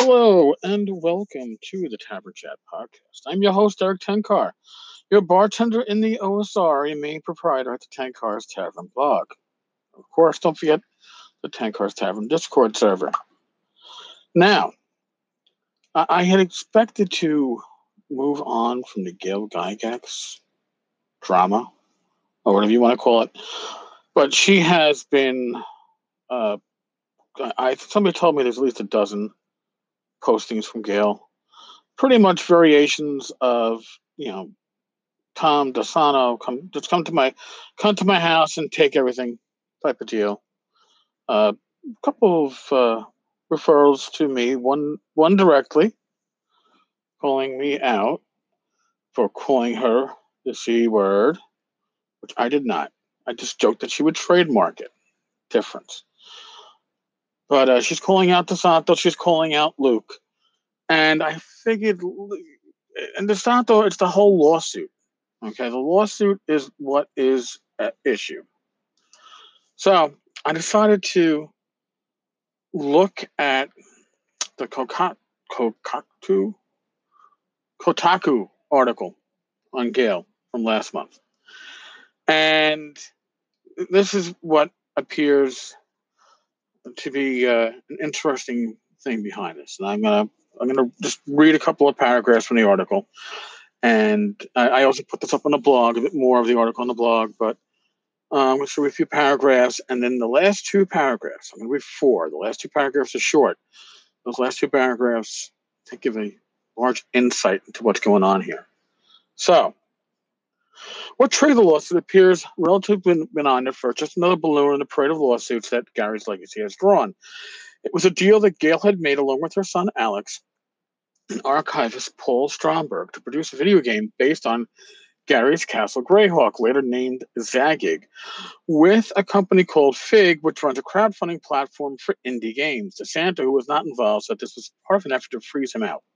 Hello and welcome to the Tavern Chat podcast. I'm your host, Eric Tenkar, your bartender in the OSR and main proprietor at the Tenkar's Tavern blog. Of course, don't forget the Tenkar's Tavern Discord server. Now, I had expected to move on from the Gail Gygax drama, or whatever you want to call it, but she has been. Somebody told me there's at least a dozen postings from Gail, pretty much variations of Tom Dasano, come to my house and take everything type of deal. A couple of referrals to me, one directly calling me out for calling her the C word, which I did not. I just joked that she would trademark it. Difference. But she's calling out DeSanto, she's calling out Luke. And I figured, and DeSanto, it's the whole lawsuit. Okay, the lawsuit is what is at issue. So I decided to look at the Kotaku article on Gail from last month. And this is what appears to be an interesting thing behind this. And I'm gonna just read a couple of paragraphs from the article. And I also put this up on the blog, a bit more of the article on the blog, but I'm going to read a few paragraphs, and then the last two paragraphs, I'm going to read four. The last two paragraphs are short. Those last two paragraphs give a large insight into what's going on here. So, what triggered the lawsuit appears relatively benign at first, just another balloon in the parade of lawsuits that Gary's legacy has drawn. It was a deal that Gail had made along with her son Alex and archivist Paul Stromberg to produce a video game based on Gary's Castle Greyhawk, later named Zagig, with a company called Fig, which runs a crowdfunding platform for indie games. DeSanto, who was not involved, said this was part of an effort to freeze him out.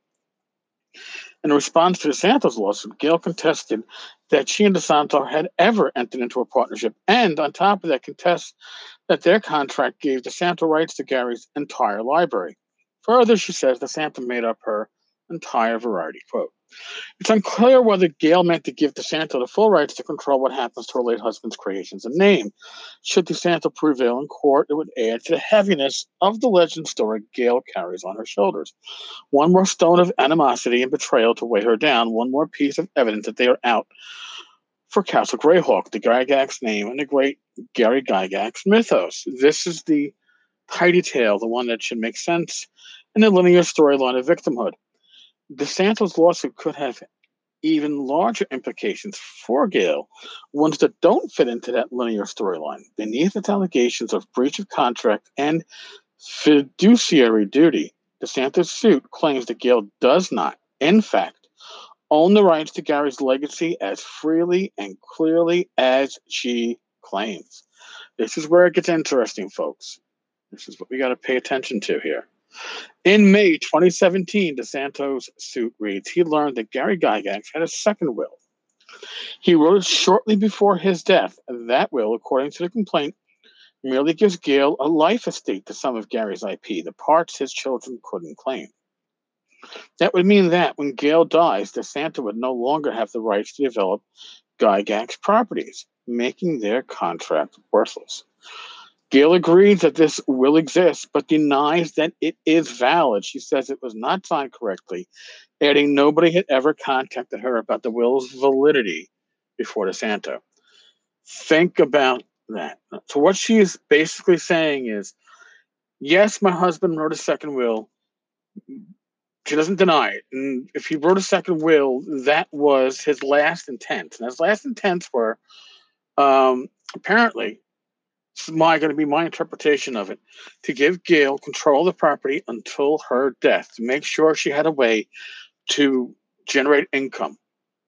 In response to DeSanto's lawsuit, Gail contested that she and DeSanto had ever entered into a partnership, and on top of that, contests that their contract gave DeSanto rights to Gary's entire library. Further, she says DeSanto made up her entire variety quote. It's unclear whether Gail meant to give DeSanto the full rights to control what happens to her late husband's creations and name. Should DeSanto prevail in court, it would add to the heaviness of the legend story Gail carries on her shoulders. One more stone of animosity and betrayal to weigh her down, one more piece of evidence that they are out for Castle Greyhawk, the Gygax name, and the great Gary Gygax mythos. This is the tidy tale, the one that should make sense in the linear storyline of victimhood. DeSanto's lawsuit could have even larger implications for Gail, ones that don't fit into that linear storyline. Beneath its allegations of breach of contract and fiduciary duty, DeSanto's suit claims that Gail does not, in fact, own the rights to Gary's legacy as freely and clearly as she claims. This is where it gets interesting, folks. This is what we got to pay attention to here. In May 2017, DeSanto's suit reads, he learned that Gary Gygax had a second will. He wrote it shortly before his death. That will, according to the complaint, merely gives Gail a life estate to some of Gary's IP, the parts his children couldn't claim. That would mean that when Gail dies, DeSanto would no longer have the rights to develop Gygax properties, making their contract worthless. Gail agrees that this will exist, but denies that it is valid. She says it was not signed correctly, adding nobody had ever contacted her about the will's validity before DeSanto. Think about that. So what she is basically saying is, yes, my husband wrote a second will. She doesn't deny it. And if he wrote a second will, that was his last intent. And his last intents were, apparently, this is going to be my interpretation of it, to give Gail control of the property until her death, to make sure she had a way to generate income.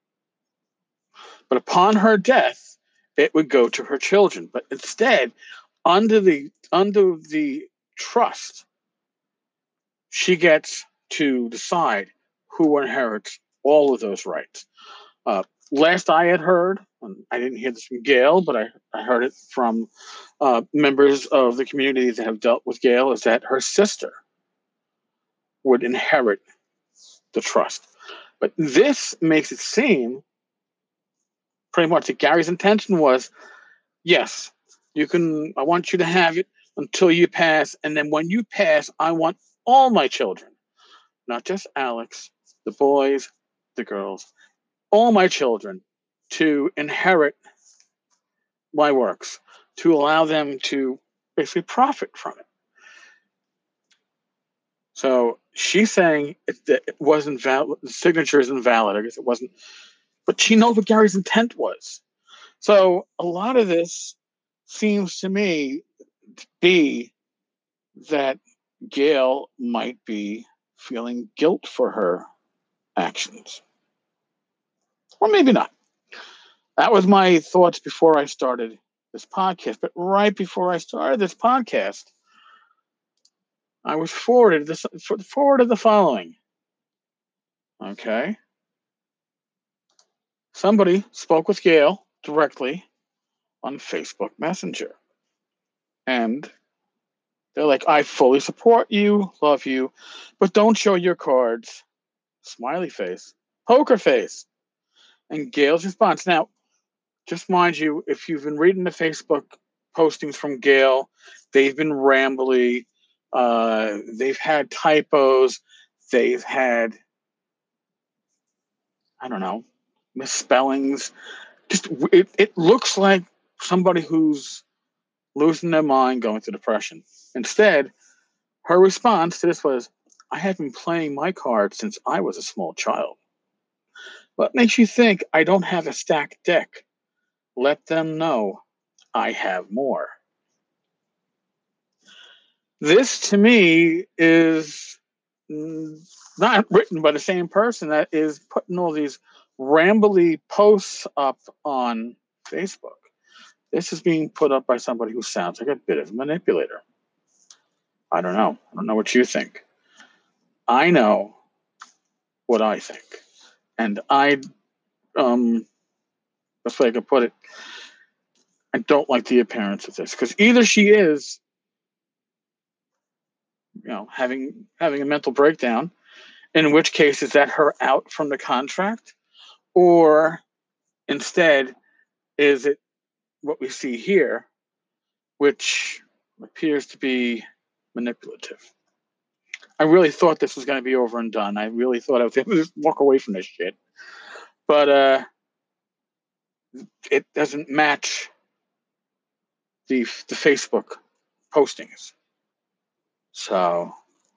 But upon her death, it would go to her children. But instead, under the trust, she gets to decide who inherits all of those rights. Last I had heard, I didn't hear this from Gail, but I heard it from members of the community that have dealt with Gail, is that her sister would inherit the trust. But this makes it seem pretty much that Gary's intention was, yes, I want you to have it until you pass. And then when you pass, I want all my children, not just Alex, the boys, the girls, all my children to inherit my works, to allow them to basically profit from it. So she's saying it wasn't valid, the signature isn't valid. I guess it wasn't, but she knows what Gary's intent was. So a lot of this seems to me to be that Gail might be feeling guilt for her actions. Or maybe not. That was my thoughts before I started this podcast. But right before I started this podcast, I was forwarded the following. Okay. Somebody spoke with Gail directly on Facebook Messenger. And they're like, I fully support you, love you, but don't show your cards. Smiley face. Poker face. And Gail's response. Now, just mind you, if you've been reading the Facebook postings from Gail, they've been rambly. They've had typos. They've had, I don't know, misspellings. Just it looks like somebody who's losing their mind, going through depression. Instead, her response to this was, I have been playing my cards since I was a small child. What makes you think I don't have a stacked deck? Let them know I have more. This, to me, is not written by the same person that is putting all these rambly posts up on Facebook. This is being put up by somebody who sounds like a bit of a manipulator. I don't know. I don't know what you think. I know what I think. And best way I could put it, I don't like the appearance of this. Because either she is, having a mental breakdown, in which case is that her out from the contract, or instead is it what we see here, which appears to be manipulative. I really thought this was going to be over and done. I really thought I was able to just walk away from this shit. But it doesn't match the Facebook postings. So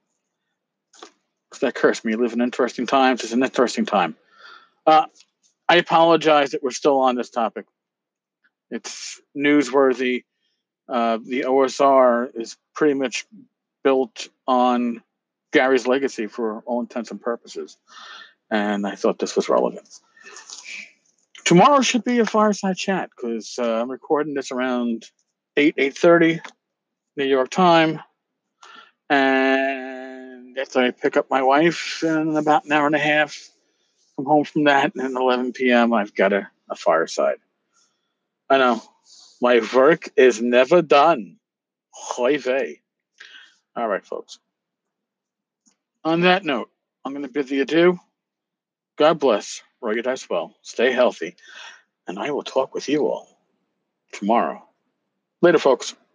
that cursed me. You live in interesting times. It's an interesting time. I apologize that we're still on this topic. It's newsworthy. The OSR is pretty much built on Gary's legacy for all intents and purposes. And I thought this was relevant. Tomorrow should be a fireside chat because I'm recording this around 8:30 New York time. And after I pick up my wife in about an hour and a half, come home from that, and at 11 p.m. I've got a fireside. I know. My work is never done. Hoi vey. All right, folks. On that note, I'm going to bid thee adieu. God bless. Rugged Dice well. Stay healthy. And I will talk with you all tomorrow. Later, folks.